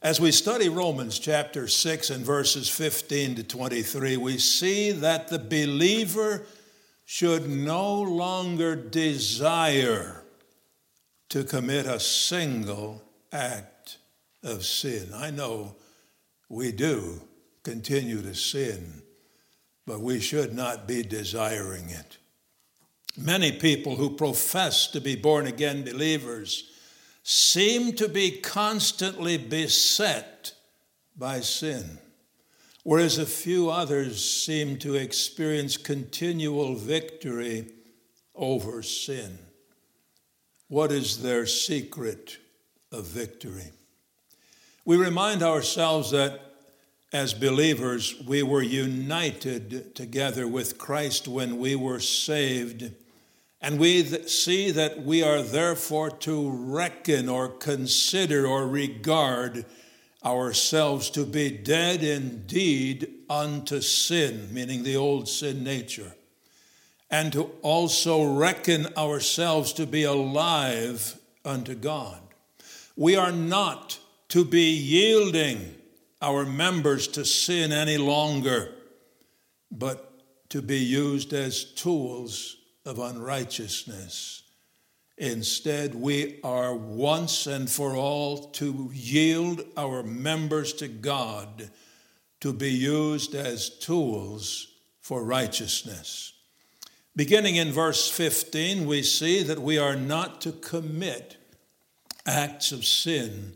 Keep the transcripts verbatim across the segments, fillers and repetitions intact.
As we study Romans chapter six and verses fifteen to twenty-three, we see that the believer should no longer desire to commit a single act of sin. I know we do continue to sin, but we should not be desiring it. Many people who profess to be born-again believers seem to be constantly beset by sin, whereas a few others seem to experience continual victory over sin. What is their secret of victory? We remind ourselves that as believers, we were united together with Christ when we were saved. And we th- see that we are therefore to reckon or consider or regard ourselves to be dead indeed unto sin, meaning the old sin nature, and to also reckon ourselves to be alive unto God. We are not to be yielding our members to sin any longer, but to be used as tools of unrighteousness. Instead, we are once and for all to yield our members to God to be used as tools for righteousness. Beginning in verse fifteen, we see that we are not to commit acts of sin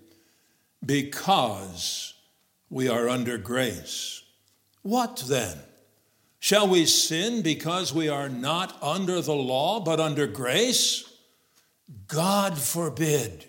because we are under grace. What then? Shall we sin because we are not under the law, but under grace? God forbid.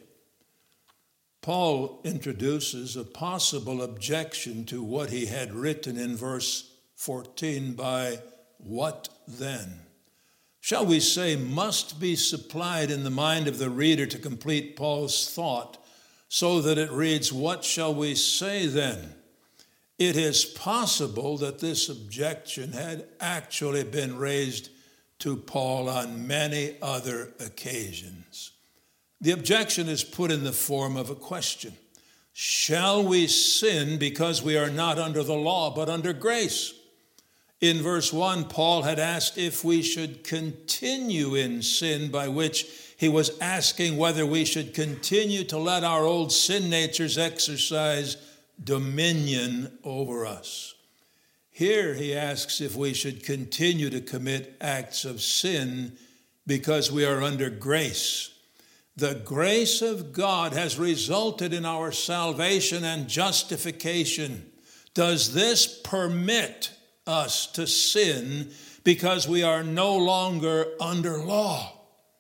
Paul introduces a possible objection to what he had written in verse fourteen by what then? Shall we say must be supplied in the mind of the reader to complete Paul's thought so that it reads, what shall we say then? It is possible that this objection had actually been raised to Paul on many other occasions. The objection is put in the form of a question. Shall we sin because we are not under the law, but under grace? In verse one, Paul had asked if we should continue in sin, by which he was asking whether we should continue to let our old sin natures exercise dominion over us. Here he asks if we should continue to commit acts of sin because we are under grace. The grace of God has resulted in our salvation and justification. Does this permit us to sin because we are no longer under law?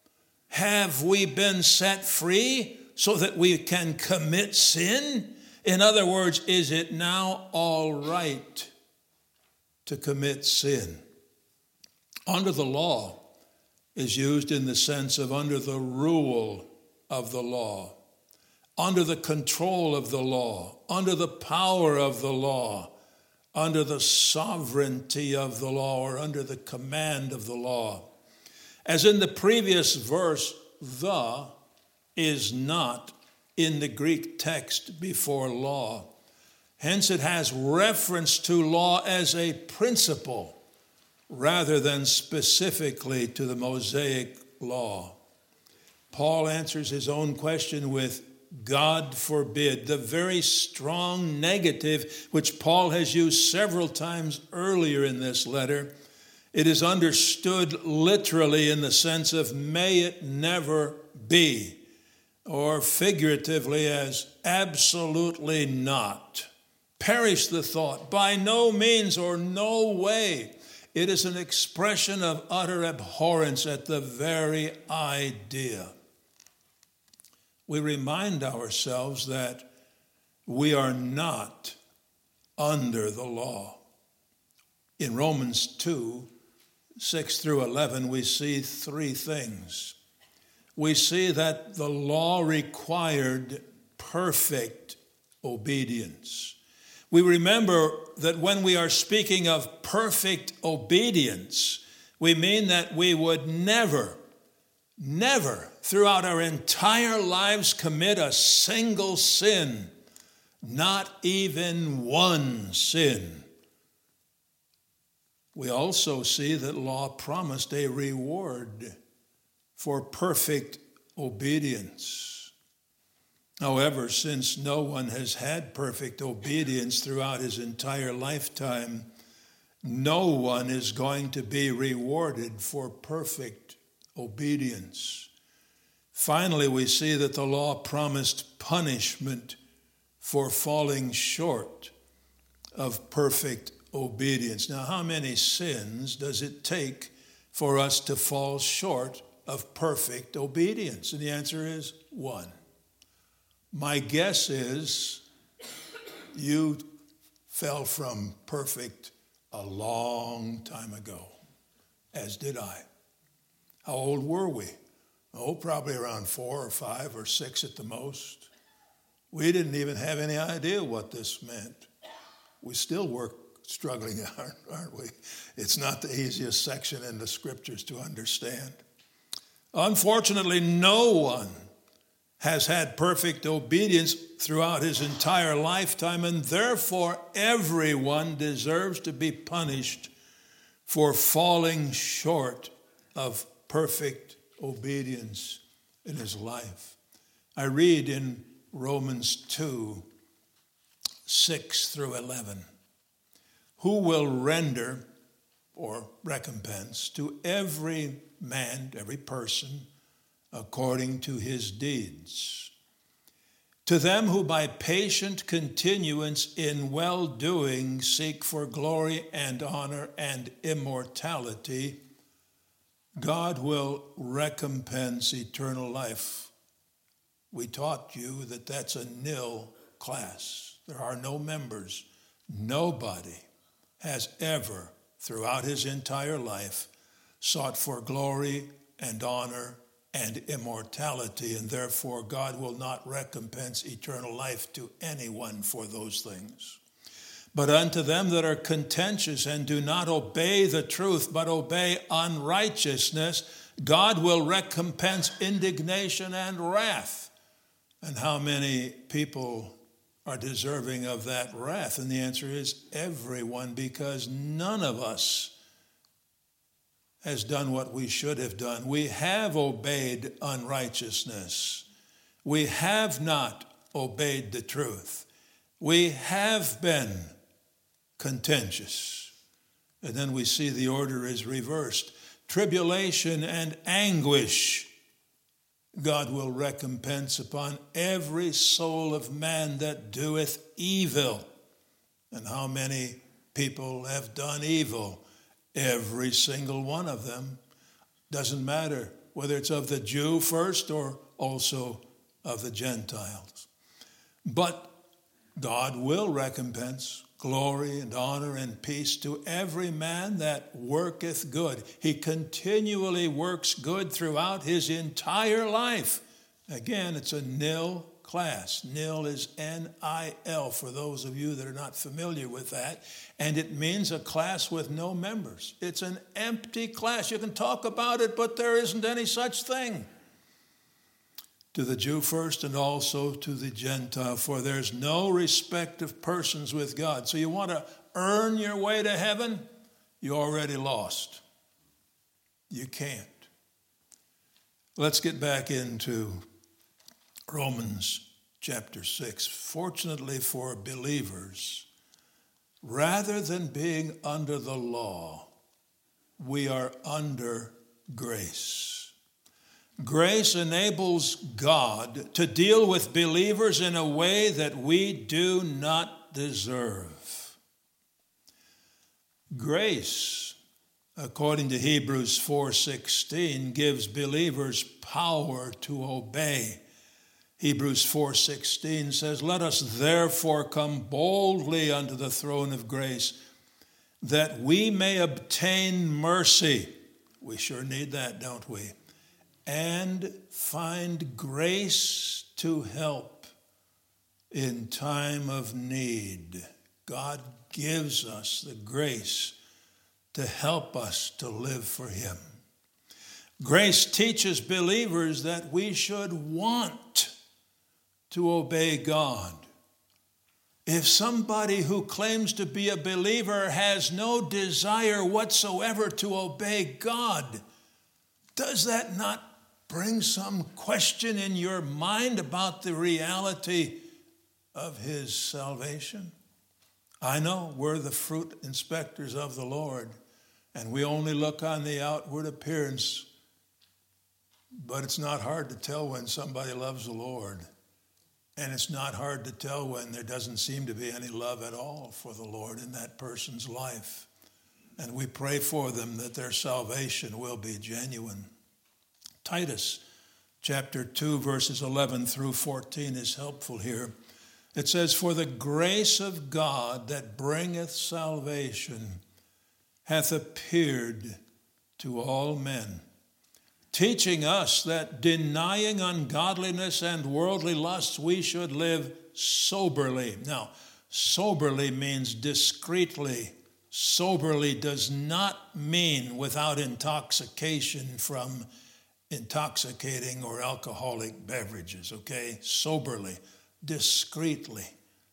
Have we been set free so that we can commit sin? In other words, is it now all right to commit sin? Under the law is used in the sense of under the rule of the law, under the control of the law, under the power of the law, under the sovereignty of the law, or under the command of the law. As in the previous verse, the is not in the Greek text before law. Hence, it has reference to law as a principle rather than specifically to the Mosaic law. Paul answers his own question with God forbid, the very strong negative which Paul has used several times earlier in this letter. It is understood literally in the sense of may it never be, or figuratively as absolutely not. Perish the thought, by no means or no way. It is an expression of utter abhorrence at the very idea. We remind ourselves that we are not under the law. In Romans two, six through eleven, we see three things. We see that the law required perfect obedience. We remember that when we are speaking of perfect obedience, we mean that we would never, never throughout our entire lives commit a single sin not even one sin. We also see that law promised a reward for perfect obedience. However, since no one has had perfect obedience throughout his entire lifetime, no one is going to be rewarded for perfect obedience. Finally, we see that the law promised punishment for falling short of perfect obedience. Now, how many sins does it take for us to fall short of perfect obedience? And the answer is one. My guess is you fell from perfect a long time ago, as did I. How old were we? Oh, probably around four or five or six at the most. We didn't even have any idea what this meant. We still work struggling, aren't we? It's not the easiest section in the scriptures to understand. Unfortunately, no one has had perfect obedience throughout his entire lifetime, and therefore everyone deserves to be punished for falling short of perfect obedience in his life. I read in Romans two, six through eleven, who will render or recompense to every man, every person, according to his deeds. To them who by patient continuance in well-doing seek for glory and honor and immortality, God will recompense eternal life. We taught you that that's a nil class. There are no members. Nobody has ever, throughout his entire life, sought for glory and honor and immortality, and therefore God will not recompense eternal life to anyone for those things. But unto them that are contentious and do not obey the truth, but obey unrighteousness, God will recompense indignation and wrath. And how many people are deserving of that wrath? And the answer is everyone, because none of us has done what we should have done. We have obeyed unrighteousness. We have not obeyed the truth. We have been contentious. And then we see the order is reversed. Tribulation and anguish God will recompense upon every soul of man that doeth evil. And how many people have done evil? Every single one of them. Doesn't matter whether it's of the Jew first or also of the Gentiles. But God will recompense glory and honor and peace to every man that worketh good. He continually works good throughout his entire life. Again, it's a nil class. Nil is N I L for those of you that are not familiar with that. And it means a class with no members. It's an empty class. You can talk about it, but there isn't any such thing. To the Jew first and also to the Gentile, for there's no respect of persons with God. So you want to earn your way to heaven? You already lost. You can't. Let's get back into Romans chapter six. Fortunately for believers, rather than being under the law, we are under grace. Grace enables God to deal with believers in a way that we do not deserve. Grace, according to Hebrews four sixteen, gives believers power to obey. Hebrews four sixteen says, "Let us therefore come boldly unto the throne of grace, that we may obtain mercy." We sure need that, don't we? "And find grace to help in time of need." God gives us the grace to help us to live for him. Grace teaches believers that we should want to obey God. If somebody who claims to be a believer has no desire whatsoever to obey God, does that not bring some question in your mind about the reality of his salvation? I know we're the fruit inspectors of the Lord, and we only look on the outward appearance, but it's not hard to tell when somebody loves the Lord. And it's not hard to tell when there doesn't seem to be any love at all for the Lord in that person's life. And we pray for them that their salvation will be genuine. Titus chapter two, verses eleven through fourteen is helpful here. It says, "For the grace of God that bringeth salvation hath appeared to all men, teaching us that denying ungodliness and worldly lusts, we should live soberly." Now, soberly means discreetly. Soberly does not mean without intoxication from intoxicating or alcoholic beverages, okay? Soberly, discreetly,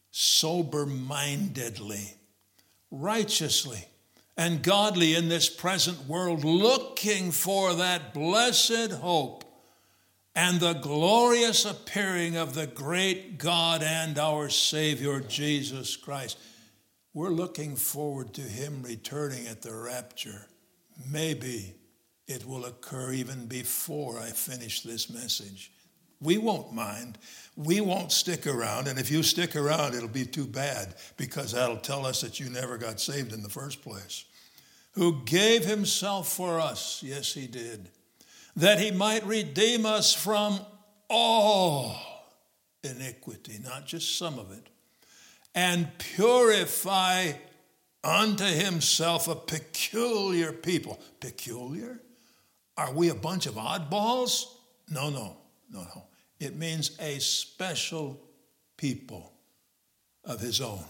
sober-mindedly, righteously, and godly in this present world, looking for that blessed hope and the glorious appearing of the great God and our Savior, Jesus Christ. We're looking forward to him returning at the rapture. Maybe it will occur even before I finish this message. We won't mind. We won't stick around. And if you stick around, it'll be too bad, because that'll tell us that you never got saved in the first place. Who gave himself for us, yes, he did, that he might redeem us from all iniquity, not just some of it, and purify unto himself a peculiar people. Peculiar? Are we a bunch of oddballs? No, no, no, no. It means a special people of his own,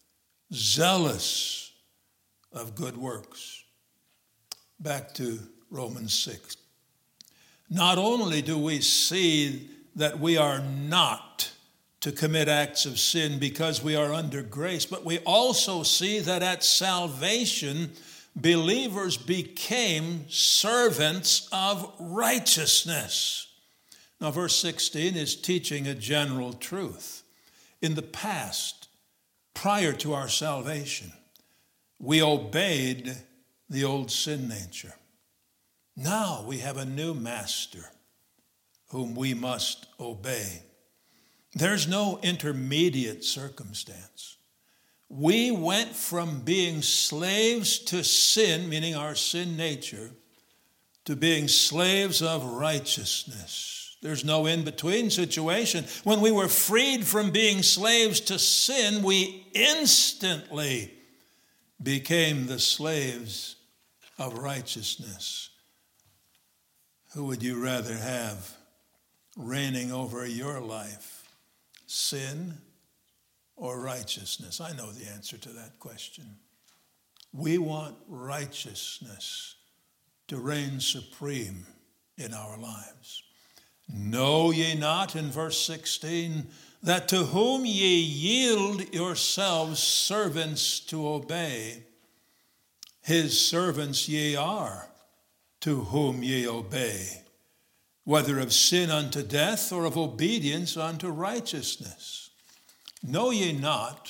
zealous of good works. Back to Romans six. Not only do we see that we are not to commit acts of sin because we are under grace, but we also see that at salvation, believers became servants of righteousness. Now, verse sixteen is teaching a general truth. In the past, prior to our salvation, we obeyed the old sin nature. Now we have a new master whom we must obey. There's no intermediate circumstance. We went from being slaves to sin, meaning our sin nature, to being slaves of righteousness. There's no in-between situation. When we were freed from being slaves to sin, we instantly became the slaves of righteousness. Who would you rather have reigning over your life, sin or righteousness? I know the answer to that question. We want righteousness to reign supreme in our lives. Know ye not, in verse sixteen, that to whom ye yield yourselves servants to obey, his servants ye are, to whom ye obey, whether of sin unto death or of obedience unto righteousness. Know ye not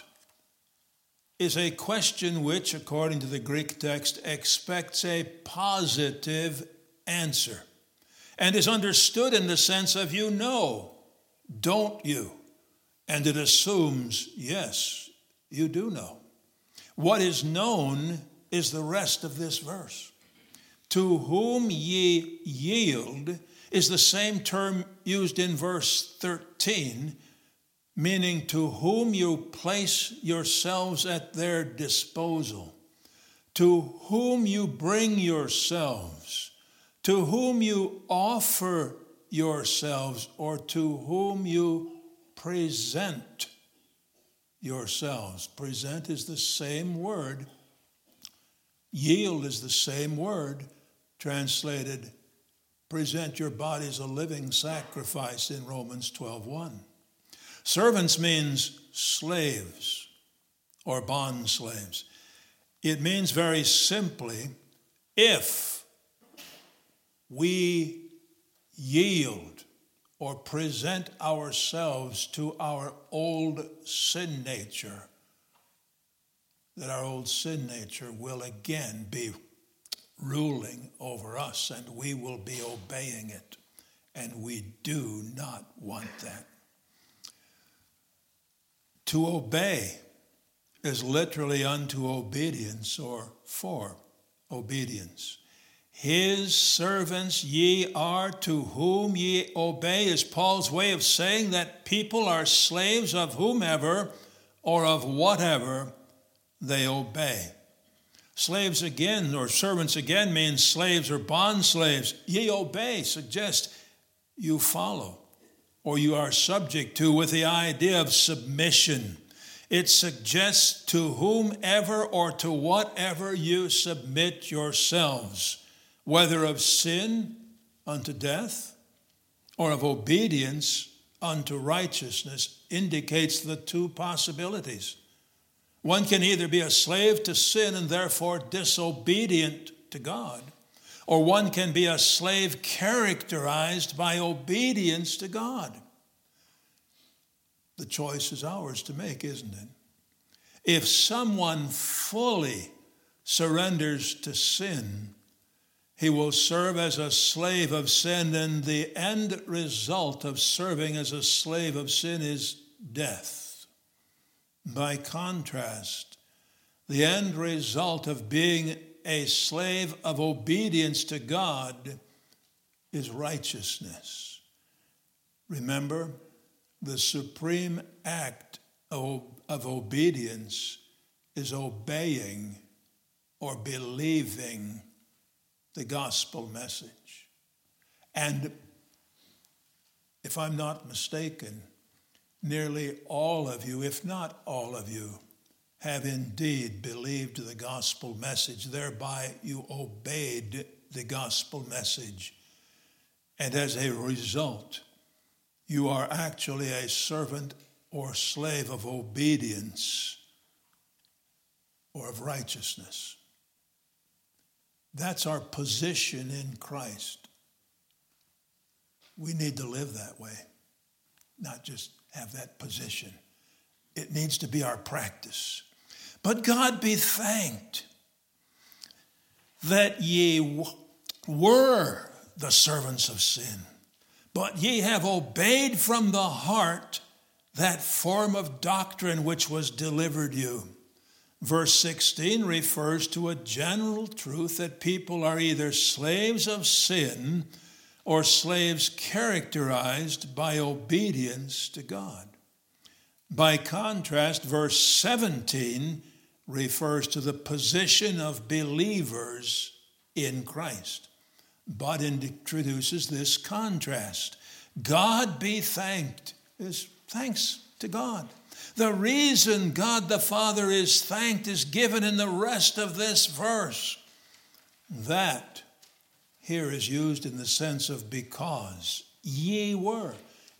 is a question which, according to the Greek text, expects a positive answer and is understood in the sense of you know, don't you? And it assumes, yes, you do know. What is known is the rest of this verse. To whom ye yield is the same term used in verse thirteen, meaning to whom you place yourselves at their disposal, to whom you bring yourselves, to whom you offer yourselves, or to whom you present yourselves. Present is the same word. Yield is the same word, translated present your bodies a living sacrifice in Romans twelve one. Servants means slaves. or bond slaves. It means very simply, if we yield or present ourselves to our old sin nature, that our old sin nature will again be ruling over us and we will be obeying it. And we do not want that. To obey is literally unto obedience or for obedience. His servants ye are to whom ye obey is Paul's way of saying that people are slaves of whomever or of whatever they obey. Slaves again, or servants again, means slaves or bond slaves. Ye obey suggests you follow, or you are subject to, with the idea of submission. It suggests to whomever or to whatever you submit yourselves, whether of sin unto death or of obedience unto righteousness, indicates the two possibilities. One can either be a slave to sin and therefore disobedient to God, or one can be a slave characterized by obedience to God. The choice is ours to make, isn't it? If someone fully surrenders to sin, he will serve as a slave of sin, and the end result of serving as a slave of sin is death. By contrast, the end result of being a slave of obedience to God is righteousness. Remember, the supreme act of, of obedience is obeying or believing the gospel message. And if I'm not mistaken, nearly all of you, if not all of you, have indeed believed the gospel message. Thereby you obeyed the gospel message. And as a result, you are actually a servant or slave of obedience or of righteousness. That's our position in Christ. We need to live that way, not just have that position. It needs to be our practice. But God be thanked that ye w- were the servants of sin, but ye have obeyed from the heart that form of doctrine which was delivered you. Verse sixteen refers to a general truth that people are either slaves of sin or slaves characterized by obedience to God. By contrast, verse seventeen refers to the position of believers in Christ, but introduces this contrast. God be thanked is thanks to God. The reason God the Father is thanked is given in the rest of this verse. That here is used in the sense of because. Ye were.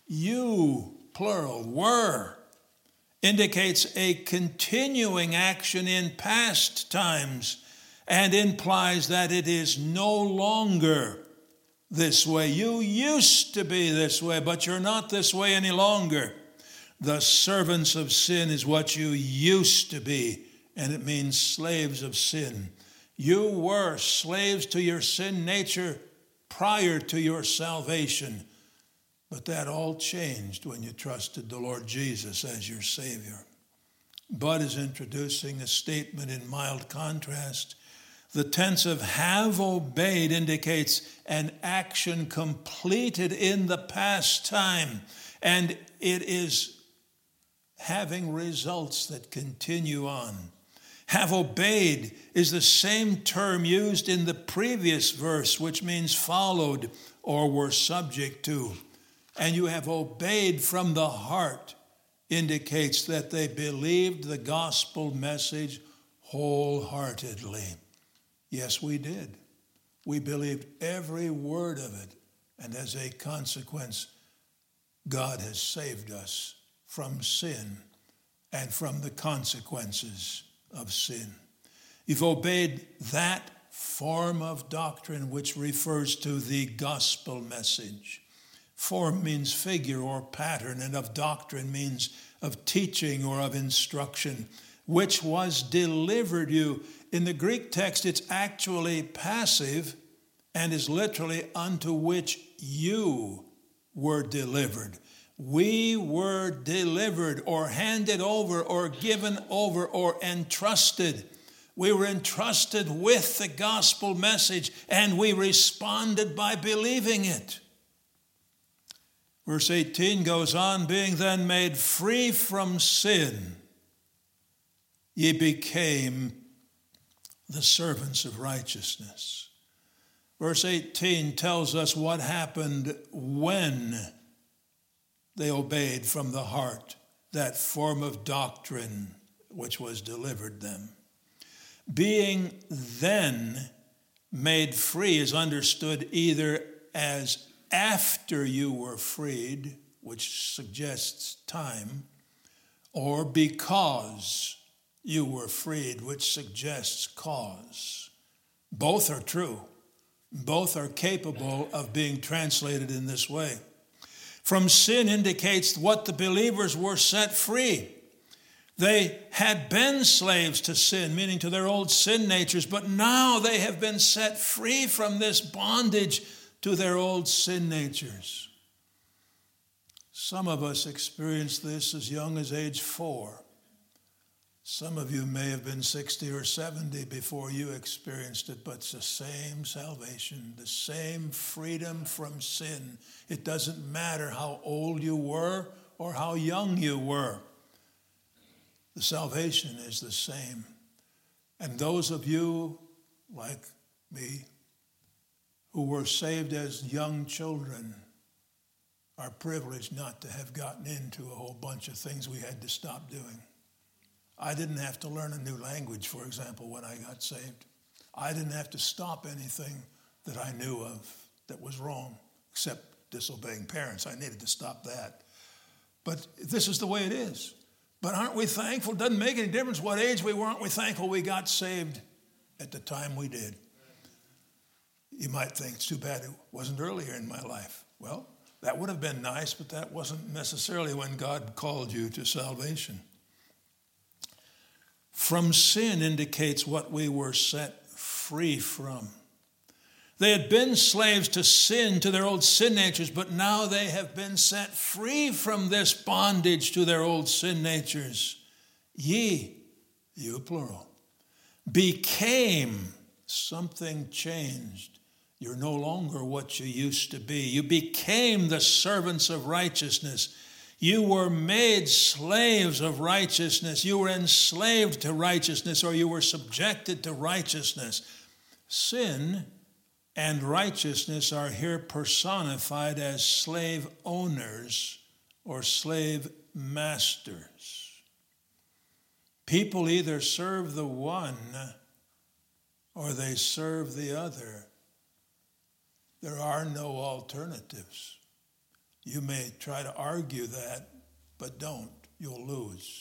You, plural, were, indicates a continuing action in past times and implies that it is no longer this way. You used to be this way, but you're not this way any longer. The servants of sin is what you used to be, and it means slaves of sin. You were slaves to your sin nature prior to your salvation, but that all changed when you trusted the Lord Jesus as your Savior. Bud is introducing a statement in mild contrast. The tense of have obeyed indicates an action completed in the past time, and it is having results that continue on. Have obeyed is the same term used in the previous verse, which means followed or were subject to. And you have obeyed from the heart indicates that they believed the gospel message wholeheartedly. Yes, we did. We believed every word of it. And as a consequence, God has saved us from sin and from the consequences of sin. You've obeyed that form of doctrine which refers to the gospel message. Form means figure or pattern, and of doctrine means of teaching or of instruction, which was delivered you. In the Greek text, it's actually passive and is literally unto which you were delivered. We were delivered or handed over or given over or entrusted. We were entrusted with the gospel message, and we responded by believing it. Verse eighteen goes on, being then made free from sin, ye became the servants of righteousness. Verse eighteen tells us what happened when they obeyed from the heart that form of doctrine which was delivered them. Being then made free is understood either as after you were freed, which suggests time, or because you were freed, which suggests cause. Both are true. Both are capable of being translated in this way. From sin indicates what the believers were set free. They had been slaves to sin, meaning to their old sin natures, but now they have been set free from this bondage to their old sin natures. Some of us experienced this as young as age four. Some of you may have been sixty or seventy before you experienced it, but it's the same salvation, the same freedom from sin. It doesn't matter how old you were or how young you were. The salvation is the same. And those of you, like me, who were saved as young children, are privileged not to have gotten into a whole bunch of things we had to stop doing. I didn't have to learn a new language, for example, when I got saved. I didn't have to stop anything that I knew of that was wrong, except disobeying parents. I needed to stop that. But this is the way it is. But aren't we thankful? It doesn't make any difference what age we were. Aren't we thankful we got saved at the time we did? You might think it's too bad it wasn't earlier in my life. Well, that would have been nice, but that wasn't necessarily when God called you to salvation. From sin indicates what we were set free from. They had been slaves to sin, to their old sin natures, but now they have been set free from this bondage to their old sin natures. Ye, you plural, became, something changed. You're no longer what you used to be. You became the servants of righteousness. You were made slaves of righteousness. You were enslaved to righteousness, or you were subjected to righteousness. Sin and righteousness are here personified as slave owners or slave masters. People either serve the one or they serve the other. There are no alternatives. You may try to argue that, but don't. You'll lose.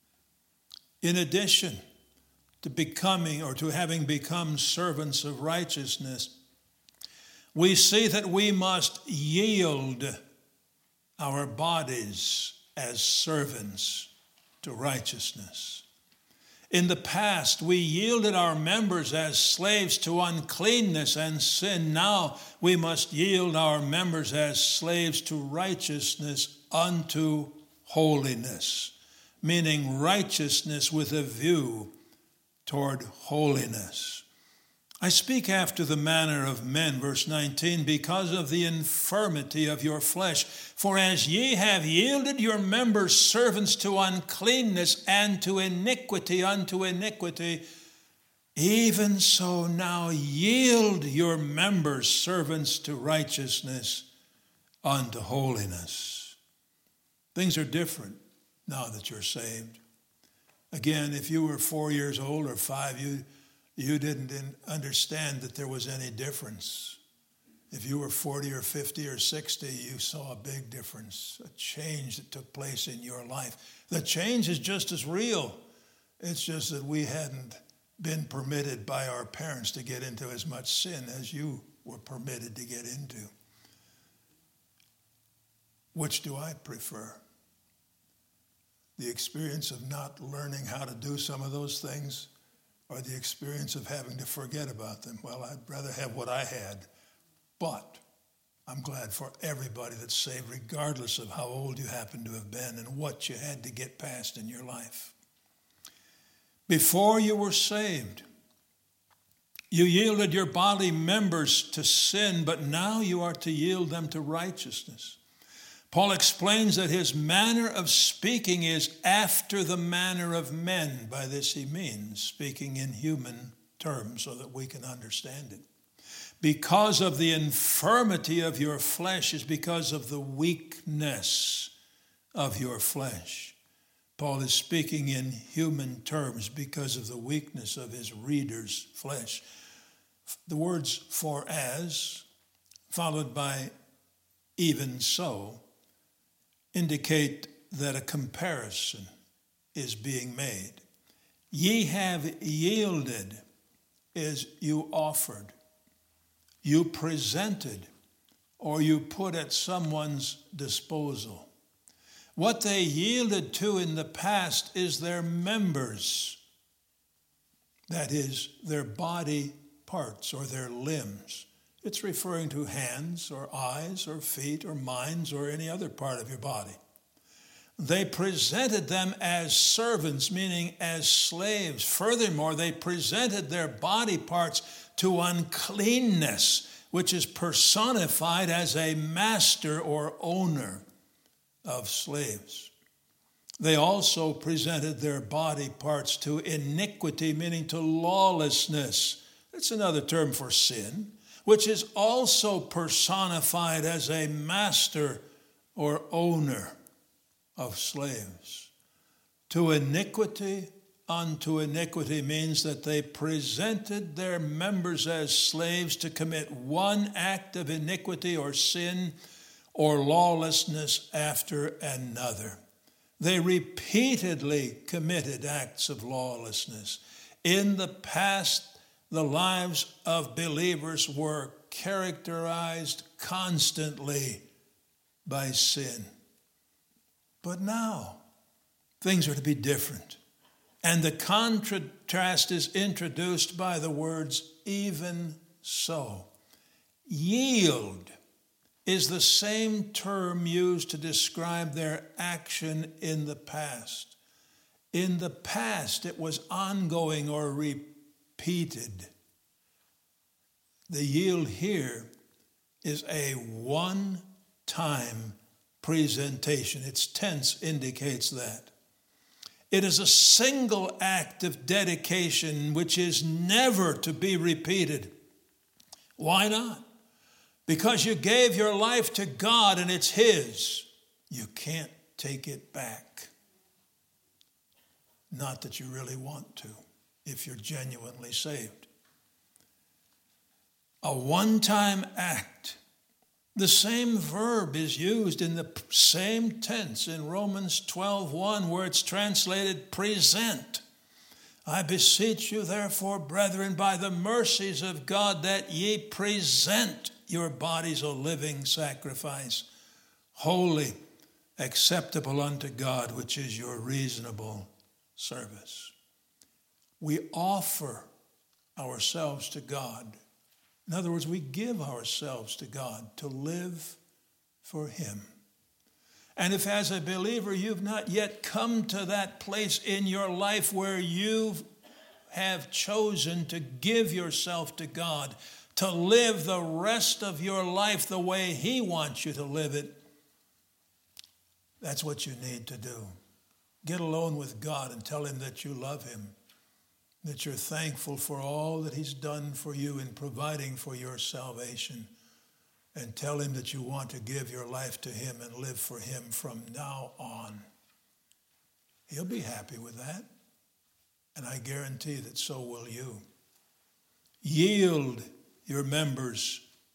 In addition to becoming or to having become servants of righteousness, we see that we must yield our bodies as servants to righteousness. In the past, we yielded our members as slaves to uncleanness and sin. Now we must yield our members as slaves to righteousness unto holiness, meaning righteousness with a view toward holiness. I speak after the manner of men, verse nineteen, because of the infirmity of your flesh. For as ye have yielded your members servants to uncleanness and to iniquity unto iniquity, even so now yield your members servants to righteousness unto holiness. Things are different now that you're saved. Again, if you were four years old or five, you, you didn't understand that there was any difference. If you were forty or fifty or sixty, you saw a big difference, a change that took place in your life. The change is just as real. It's just that we hadn't been permitted by our parents to get into as much sin as you were permitted to get into. Which do I prefer? The experience of not learning how to do some of those things, or the experience of having to forget about them? Well, I'd rather have what I had. But I'm glad for everybody that's saved, regardless of how old you happen to have been and what you had to get past in your life. Before you were saved, you yielded your body members to sin, but now you are to yield them to righteousness. Paul explains that his manner of speaking is after the manner of men. By this he means speaking in human terms so that we can understand it. Because of the infirmity of your flesh is because of the weakness of your flesh. Paul is speaking in human terms because of the weakness of his reader's flesh. The words for as, followed by even so, indicate that a comparison is being made. Ye have yielded is you offered, you presented, or you put at someone's disposal. What they yielded to in the past is their members, that is, their body parts or their limbs. It's referring to hands or eyes or feet or minds or any other part of your body. They presented them as servants, meaning as slaves. Furthermore, they presented their body parts to uncleanness, which is personified as a master or owner of slaves. They also presented their body parts to iniquity, meaning to lawlessness. That's another term for sin, which is also personified as a master or owner of slaves. To iniquity unto iniquity means that they presented their members as slaves to commit one act of iniquity or sin or lawlessness after another. They repeatedly committed acts of lawlessness. In the past, the lives of believers were characterized constantly by sin. But now, things are to be different. And the contrast is introduced by the words, even so. Yield is the same term used to describe their action in the past. In the past, it was ongoing or repeated. The yield here is a one-time presentation. Its tense indicates that. It is a single act of dedication which is never to be repeated. Why not? Because you gave your life to God and it's His. You can't take it back. Not that you really want to, if you're genuinely saved. A one-time act. The same verb is used in the same tense in Romans twelve one, where it's translated present. I beseech you, therefore, brethren, by the mercies of God, that ye present your bodies a living sacrifice, holy, acceptable unto God, which is your reasonable service. We offer ourselves to God. In other words, we give ourselves to God to live for Him. And if as a believer you've not yet come to that place in your life where you have chosen to give yourself to God, to live the rest of your life the way He wants you to live it, that's what you need to do. Get alone with God and tell Him that you love Him, that you're thankful for all that He's done for you in providing for your salvation, and tell Him that you want to give your life to Him and live for Him from now on. He'll be happy with that, and I guarantee that so will you. Yield your members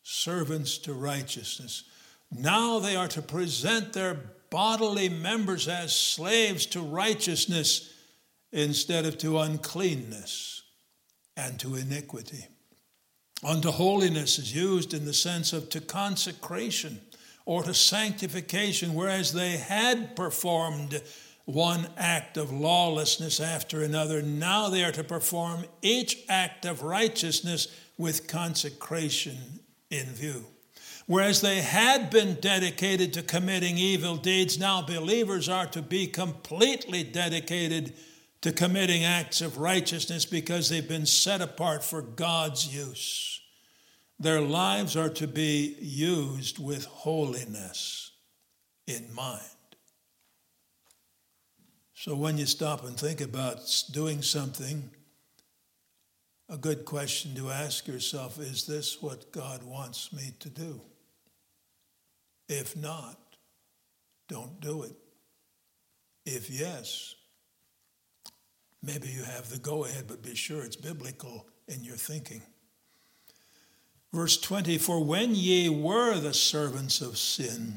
servants to righteousness. Now they are to present their bodily members as slaves to righteousness instead of to uncleanness and to iniquity. Unto holiness is used in the sense of to consecration or to sanctification, whereas they had performed one act of lawlessness after another. Now they are to perform each act of righteousness with consecration in view. Whereas they had been dedicated to committing evil deeds, now believers are to be completely dedicated to committing acts of righteousness because they've been set apart for God's use. Their lives are to be used with holiness in mind. So when you stop and think about doing something, a good question to ask yourself, is this what God wants me to do? If not, don't do it. If yes, maybe you have the go-ahead, but be sure it's biblical in your thinking. Verse twenty, for when ye were the servants of sin,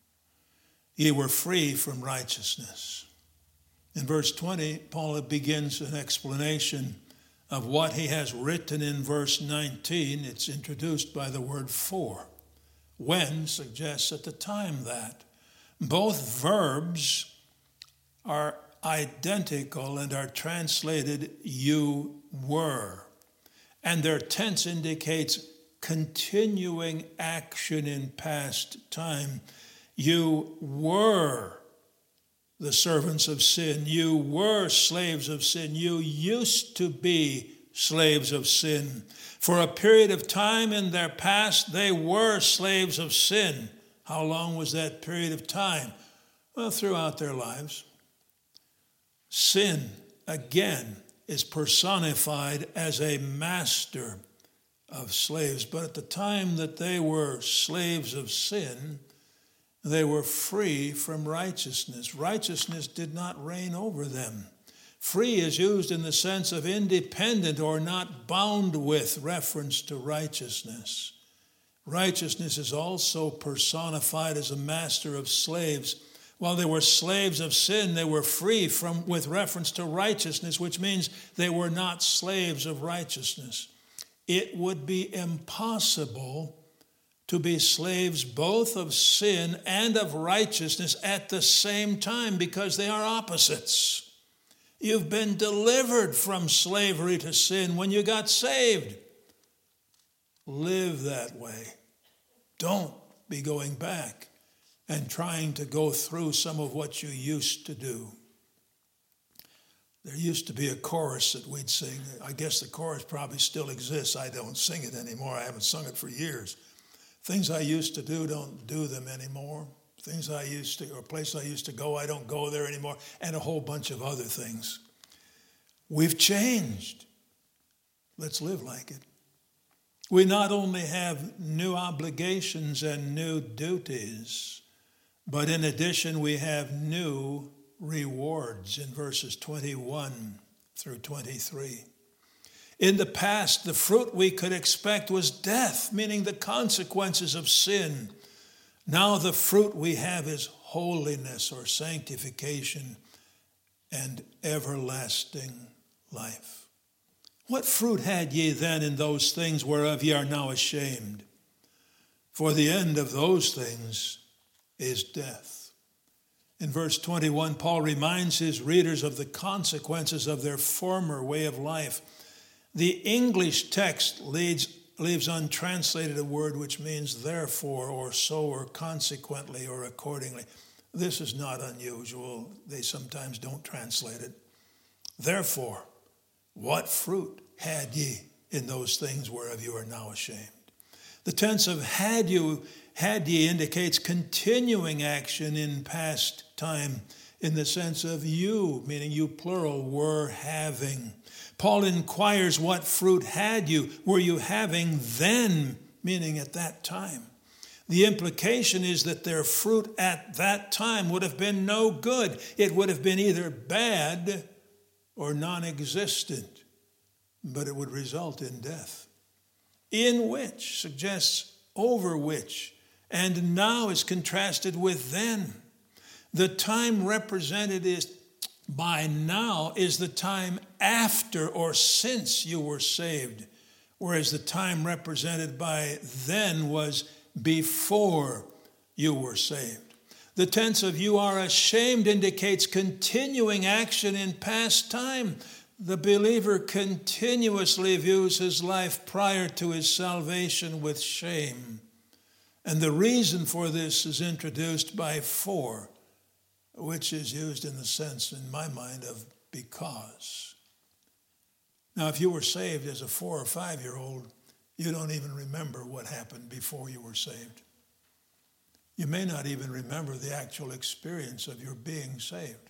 ye were free from righteousness. In verse twenty, Paul begins an explanation of what he has written in verse nineteen. It's introduced by the word for. When suggests at the time that. Both verbs are identical and are translated you were. And their tense indicates continuing action in past time. You were the servants of sin. You were slaves of sin. You used to be slaves of sin. For a period of time in their past, they were slaves of sin. How long was that period of time? Well, throughout their lives. Sin, again, is personified as a master of slaves. But at the time that they were slaves of sin, they were free from righteousness. Righteousness did not reign over them. Free is used in the sense of independent or not bound with reference to righteousness. Righteousness is also personified as a master of slaves. While they were slaves of sin, they were free from with reference to righteousness, which means they were not slaves of righteousness. It would be impossible to be slaves both of sin and of righteousness at the same time because they are opposites. You've been delivered from slavery to sin when you got saved. Live that way. Don't be going back and trying to go through some of what you used to do. There used to be a chorus that we'd sing. I guess the chorus probably still exists. I don't sing it anymore. I haven't sung it for years. Things I used to do, don't do them anymore. Things I used to, or places I used to go, I don't go there anymore, and a whole bunch of other things. We've changed. Let's live like it. We not only have new obligations and new duties, but in addition, we have new rewards in verses twenty-one through twenty-three. In the past, the fruit we could expect was death, meaning the consequences of sin. Now the fruit we have is holiness or sanctification and everlasting life. What fruit had ye then in those things whereof ye are now ashamed? For the end of those things is death. In verse twenty-one, Paul reminds his readers of the consequences of their former way of life. The English text leads, leaves untranslated a word which means therefore or so or consequently or accordingly. This is not unusual. They sometimes don't translate it. Therefore, what fruit had ye in those things whereof you are now ashamed? The tense of had you, had ye indicates continuing action in past time in the sense of you, meaning you plural, were having. Paul inquires, what fruit had you? Were you having then, meaning at that time? The implication is that their fruit at that time would have been no good. It would have been either bad or non-existent, but it would result in death. In which suggests over which, and now is contrasted with then. The time represented is by now is the time after or since you were saved, whereas the time represented by then was before you were saved. The tense of you are ashamed indicates continuing action in past time. The believer continuously views his life prior to his salvation with shame. And the reason for this is introduced by for, which is used in the sense, in my mind, of because. Now, if you were saved as a four or five-year-old, you don't even remember what happened before you were saved. You may not even remember the actual experience of your being saved.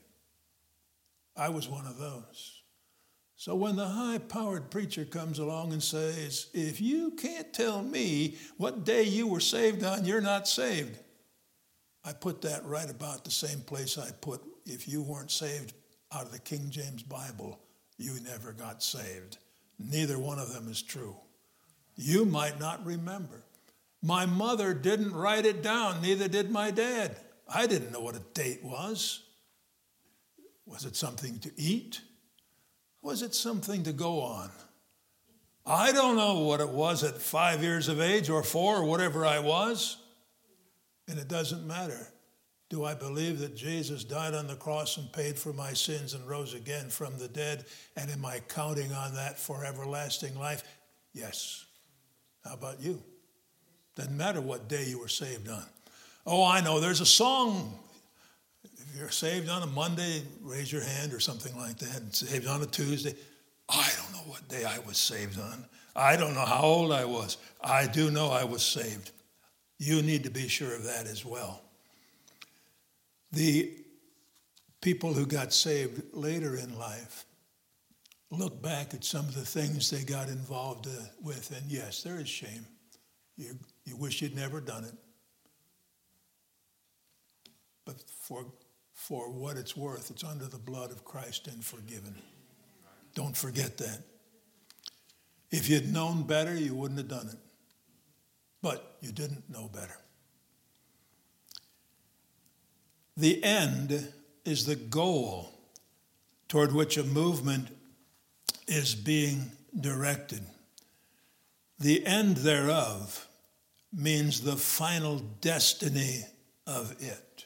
I was one of those. So when the high-powered preacher comes along and says, if you can't tell me what day you were saved on, you're not saved, I put that right about the same place I put, if you weren't saved out of the King James Bible, you never got saved. Neither one of them is true. You might not remember. My mother didn't write it down, neither did my dad. I didn't know what a date was. Was it something to eat? Was it something to go on? I don't know what it was at five years of age or four or whatever I was. And it doesn't matter. Do I believe that Jesus died on the cross and paid for my sins and rose again from the dead? And am I counting on that for everlasting life? Yes. How about you? Doesn't matter what day you were saved on. Oh, I know, there's a song. If you're saved on a Monday, raise your hand or something like that. Saved on a Tuesday. I don't know what day I was saved on. I don't know how old I was. I do know I was saved. You need to be sure of that as well. The people who got saved later in life look back at some of the things they got involved uh, with, and yes, there is shame. You, you wish you'd never done it. But for, for what it's worth, it's under the blood of Christ and forgiven. Don't forget that. If you'd known better, you wouldn't have done it. But you didn't know better. The end is the goal toward which a movement is being directed. The end thereof means the final destiny of it,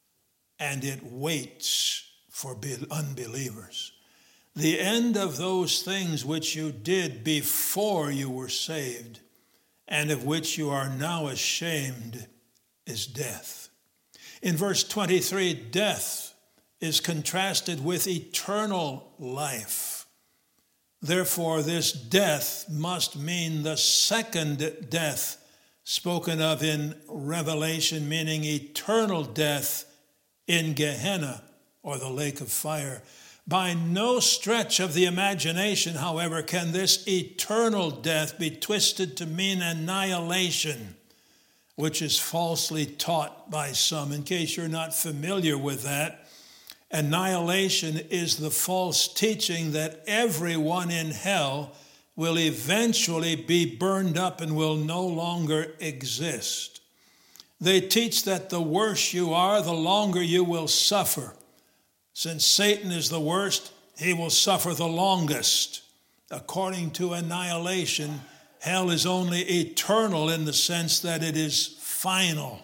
and it waits for unbelievers. The end of those things which you did before you were saved, and of which you are now ashamed, is death. In verse twenty-three, death is contrasted with eternal life. Therefore, this death must mean the second death spoken of in Revelation, meaning eternal death in Gehenna, or the lake of fire. By no stretch of the imagination, however, can this eternal death be twisted to mean annihilation, which is falsely taught by some. In case you're not familiar with that, annihilation is the false teaching that everyone in hell will eventually be burned up and will no longer exist. They teach that the worse you are, the longer you will suffer. Since Satan is the worst, he will suffer the longest. According to annihilation, hell is only eternal in the sense that it is final,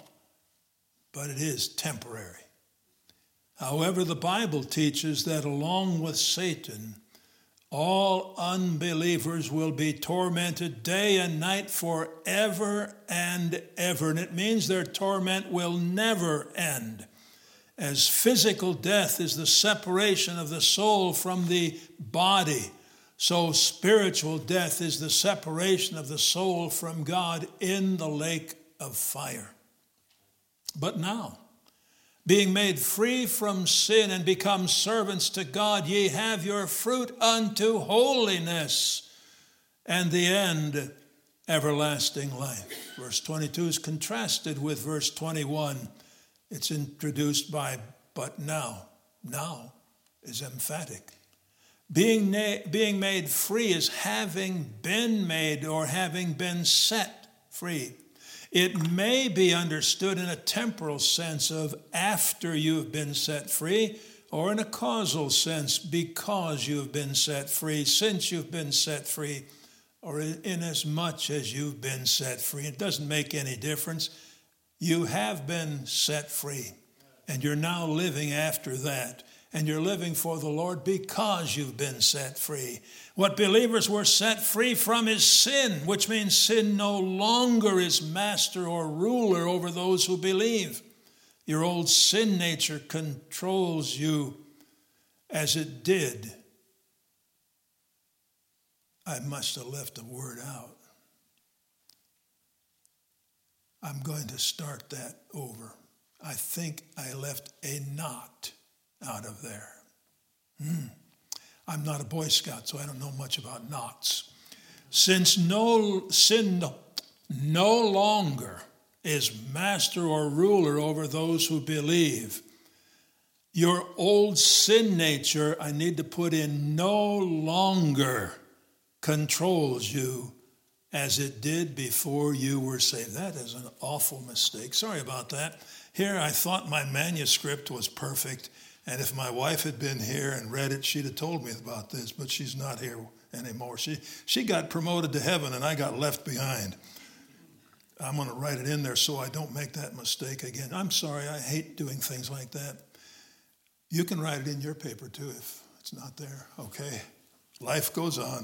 but it is temporary. However, the Bible teaches that along with Satan, all unbelievers will be tormented day and night forever and ever. And it means their torment will never end. As physical death is the separation of the soul from the body, so spiritual death is the separation of the soul from God in the lake of fire. But now, being made free from sin and become servants to God, ye have your fruit unto holiness, and the end, everlasting life. Verse twenty-two is contrasted with verse twenty-one. It's introduced by, but now. Now is emphatic. Being, na- being made free is having been made or having been set free. It may be understood in a temporal sense of after you've been set free, or in a causal sense because you've been set free, since you've been set free, or in as much as you've been set free. It doesn't make any difference. You have been set free, and you're now living after that. And you're living for the Lord because you've been set free. What believers were set free from is sin, which means sin no longer is master or ruler over those who believe. Your old sin nature controls you as it did. I must have left a word out. I'm going to start that over. I think I left a not out of there. Hmm. I'm not a Boy Scout, so I don't know much about knots. Since no sin no, no longer is master or ruler over those who believe, your old sin nature, I need to put in, no longer controls you as it did before you were saved. That is an awful mistake. Sorry about that. Here I thought my manuscript was perfect. And if my wife had been here and read it, she'd have told me about this, but she's not here anymore. She she got promoted to heaven, and I got left behind. I'm going to write it in there so I don't make that mistake again. I'm sorry, I hate doing things like that. You can write it in your paper, too, if it's not there. Okay, life goes on.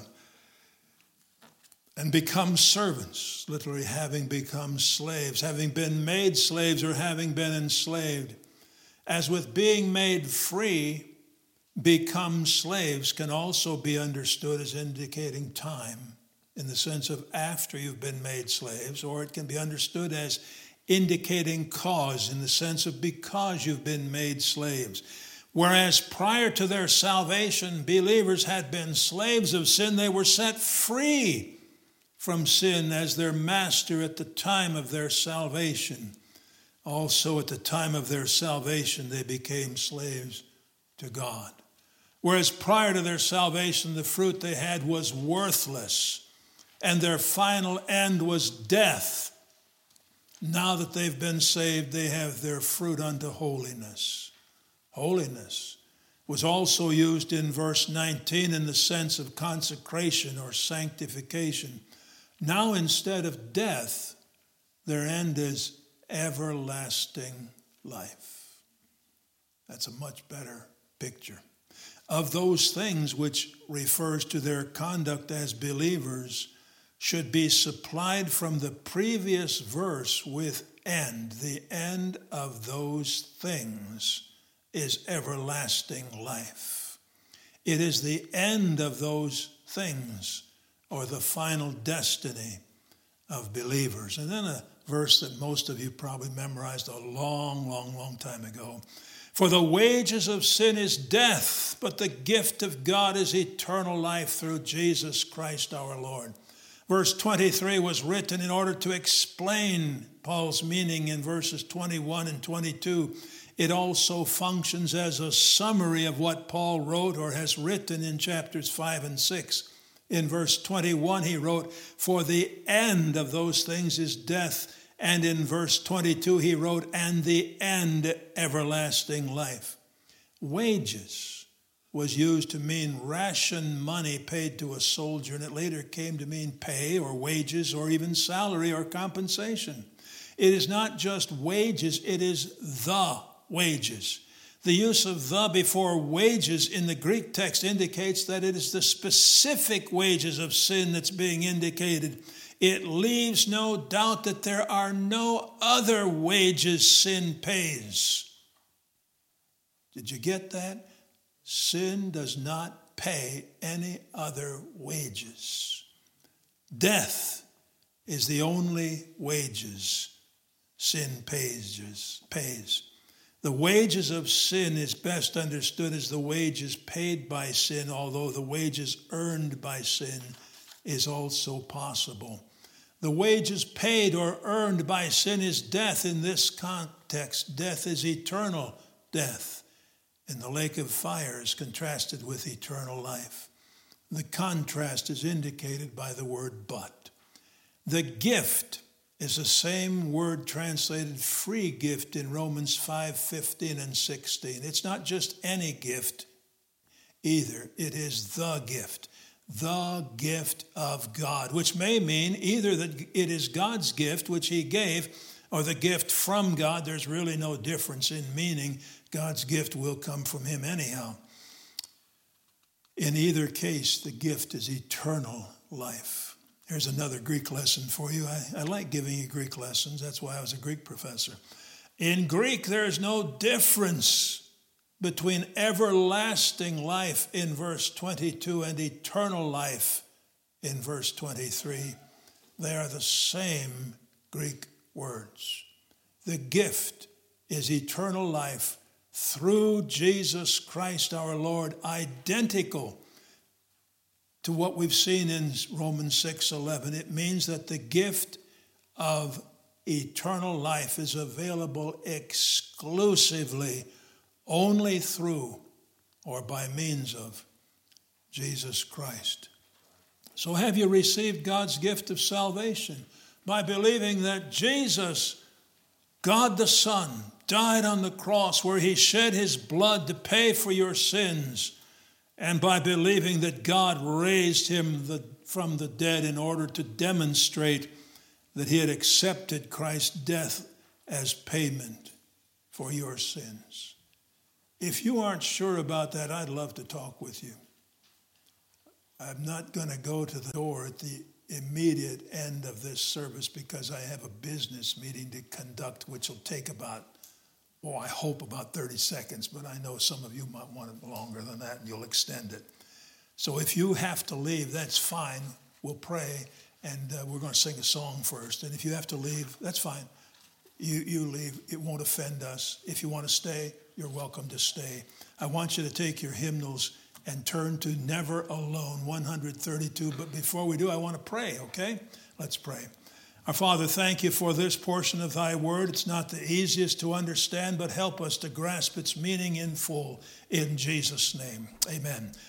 And become servants, literally having become slaves, having been made slaves or having been enslaved. As with being made free, become slaves can also be understood as indicating time in the sense of after you've been made slaves, or it can be understood as indicating cause in the sense of because you've been made slaves. Whereas prior to their salvation, believers had been slaves of sin, they were set free from sin as their master at the time of their salvation. Also, at the time of their salvation, they became slaves to God. Whereas prior to their salvation, the fruit they had was worthless, and their final end was death. Now that they've been saved, they have their fruit unto holiness. Holiness was also used in verse nineteen in the sense of consecration or sanctification. Now, instead of death, their end is everlasting life. That's a much better picture. Of those things which refers to their conduct as believers should be supplied from the previous verse with end. The end of those things is everlasting life. It is the end of those things or the final destiny of believers. And then a verse that most of you probably memorized a long, long, long time ago. For the wages of sin is death, but the gift of God is eternal life through Jesus Christ our Lord. Verse twenty-three was written in order to explain Paul's meaning in verses twenty-one and twenty-two. It also functions as a summary of what Paul wrote or has written in chapters five and six. In verse twenty-one, he wrote, for the end of those things is death. And in verse twenty-two, he wrote, and the end, everlasting life. Wages was used to mean ration money paid to a soldier, and it later came to mean pay or wages or even salary or compensation. It is not just wages, it is the wages. The use of the before wages in the Greek text indicates that it is the specific wages of sin that's being indicated. It leaves no doubt that there are no other wages sin pays. Did you get that? Sin does not pay any other wages. Death is the only wages sin pays. pays. The wages of sin is best understood as the wages paid by sin, although the wages earned by sin is also possible. The wages paid or earned by sin is death in this context. Death is eternal death. And the lake of fire is contrasted with eternal life. The contrast is indicated by the word but. The gift is the same word translated free gift in Romans five fifteen and sixteen. It's not just any gift either. It is the gift, the gift of God, which may mean either that it is God's gift, which he gave, or the gift from God. There's really no difference in meaning. God's gift will come from him anyhow. In either case, the gift is eternal life. Here's another Greek lesson for you. I, I like giving you Greek lessons. That's why I was a Greek professor. In Greek, there is no difference between everlasting life in verse twenty-two and eternal life in verse twenty-three. They are the same Greek words. The gift is eternal life through Jesus Christ our Lord, identical to what we've seen in Romans six eleven. It means that the gift of eternal life is available exclusively only through or by means of Jesus Christ. So have you received God's gift of salvation? By believing that Jesus, God the Son, died on the cross where he shed his blood to pay for your sins, and by believing that God raised him the, from the dead in order to demonstrate that he had accepted Christ's death as payment for your sins. If you aren't sure about that, I'd love to talk with you. I'm not going to go to the door at the immediate end of this service because I have a business meeting to conduct, which will take about, oh, I hope about thirty seconds, but I know some of you might want it longer than that and you'll extend it. So if you have to leave, that's fine. We'll pray and uh, we're going to sing a song first. And if you have to leave, that's fine. You, you leave. It won't offend us. If you want to stay, you're welcome to stay. I want you to take your hymnals and turn to Never Alone, one thirty-two. But before we do, I want to pray, okay? Let's pray. Our Father, thank you for this portion of thy word. It's not the easiest to understand, but help us to grasp its meaning in full. In Jesus' name, amen.